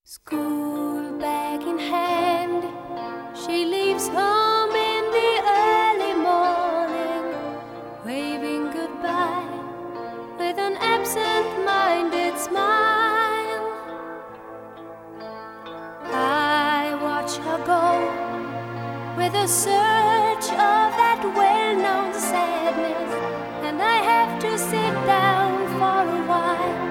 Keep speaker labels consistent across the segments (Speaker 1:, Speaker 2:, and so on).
Speaker 1: School bag in hand, she leaves home in the early morning, waving goodbye with an absent-minded smile. I watch her go with a surge of that well-known sadness, and I have to sit down for a while.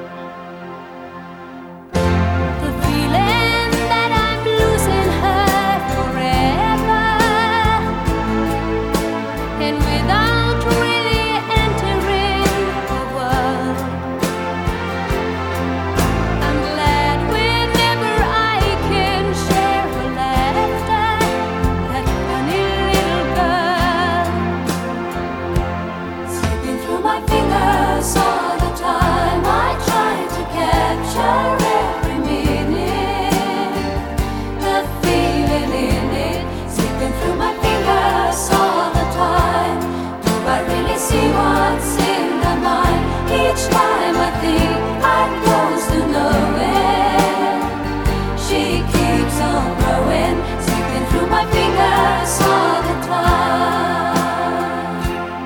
Speaker 1: Each time I think I'm close to nowhere, she keeps on growing, slipping through my fingers all the time.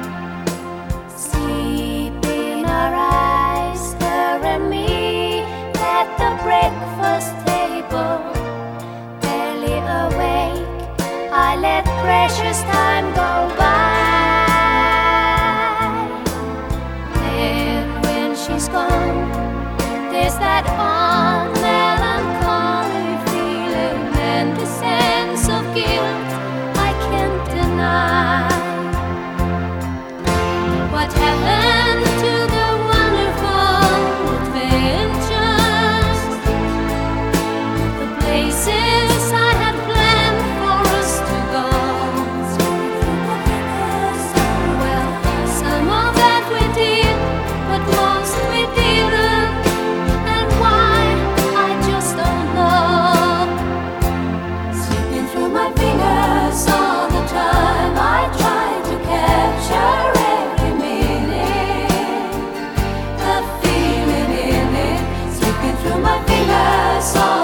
Speaker 1: Sleep in her eyes, her and me at the breakfast table. Barely awake, I let precious time go by. She's gone, there's that odd melancholy feeling and a sense of guilt I can't deny. What happened to the wonderful adventures, the places I had planned for us to go? Well, some of that we did, but most we didn't, and why, I just don't know. Slipping through my fingers all the time, I try to capture every minute, the feeling in it. Slipping through my fingers all